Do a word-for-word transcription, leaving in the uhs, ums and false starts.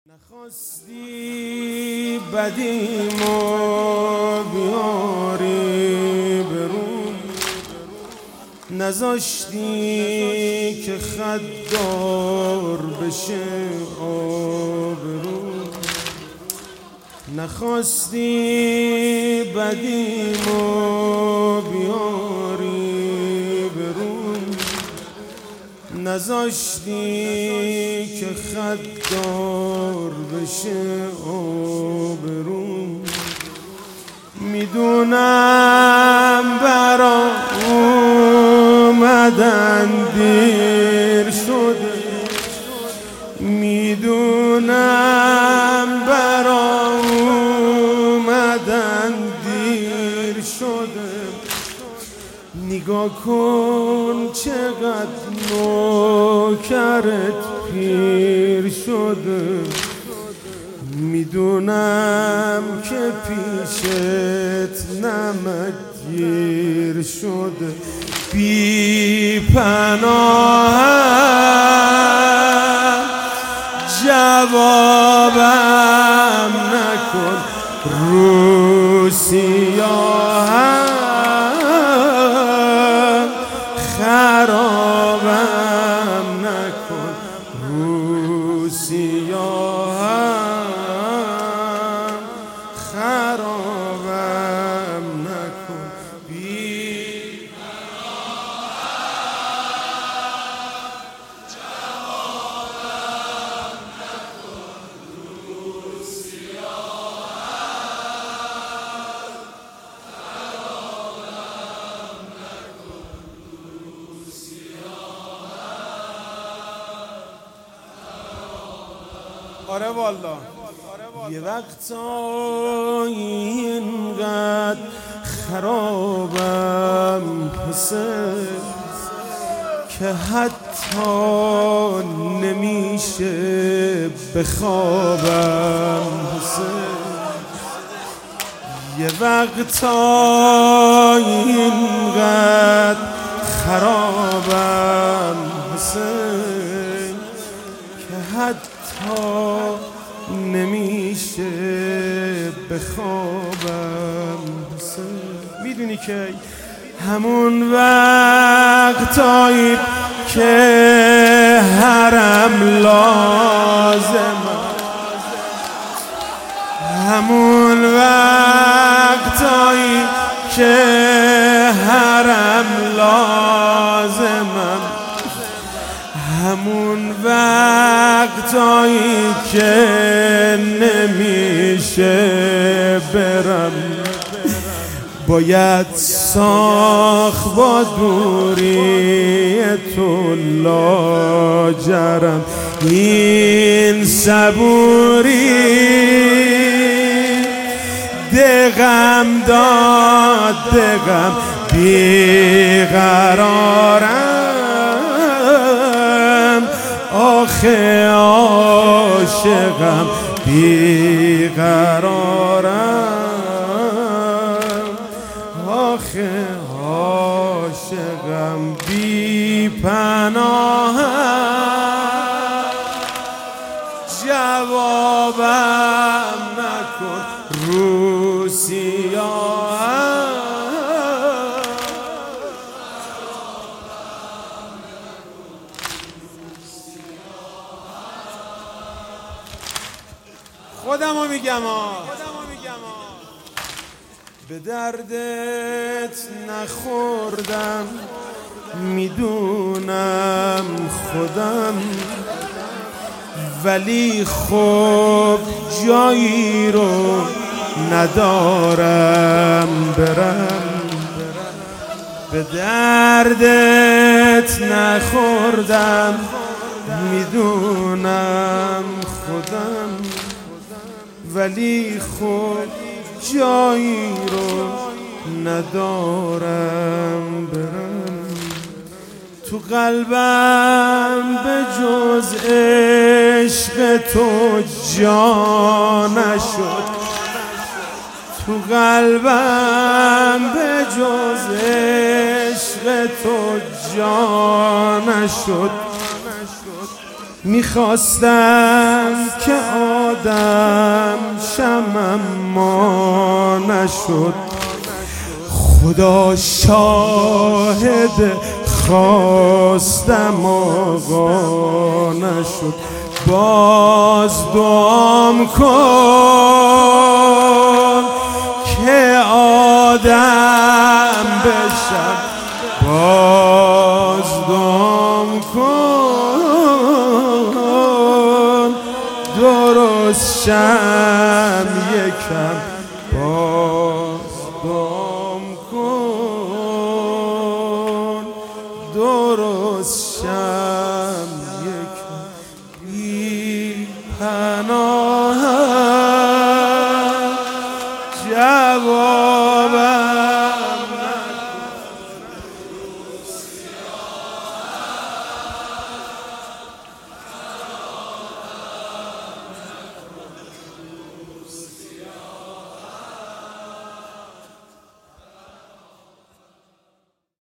نخواستی بدیمو بیاری برون، نذاشتی که خدار بشه آبرون. نخواستی بدیمو بیاری برون، نذاشتی که خدار بشه آبرون. میدونم برا اومدن دیر شده، میدونم برا اومدن دیر شده. نگاه کن چقدر نوکرت پیر شده. میدونم که پیشت نمک گیر شده. بی پناهم جوابم نکن، رو سیاهم خرابم نکن، رو سیاهم خرابم نکن. بی پناهم جوابم نکن، رو سیاهم خرابم نکن، رو سیاهم. آره والا یه وقتا اینقدر خرابم حسین که حتی نمیشه بخوابم حسین. یه وقتا اینقدر خرابم حسین که حتی نمیشه بخوابم حسین. میدونی که همون وقتایی که حرم لازمه، همون وقتایی که حرم لازمم، همون وقتایی که نمیشه برم، باید ساخت با دوری تو لاجرم. این صبوری دقم داد دقم بیقرارم، آخه عاشقم بیقرارم، آخه عاشقم بی پناهم جوابم نکن، رو سیاهم خودمو میگم ها، به دردت نخوردم میدونم خودم، ولی خب جایی رو ندارم برم. به دردت نخوردم میدونم خودم، ولی خب جایی رو ندارم برم. تو قلبم به جز عشق تو جا نشد، تو قلبم به جز عشق تو جا نشد. میخواستم که زدم شمم ما نشد، خدا شاهد خواستم آقا نشد. باز دعام کن که آدم بشم، باز دعام کن درست شم یکم، باز دعام کن درست شم یکم. بی پناه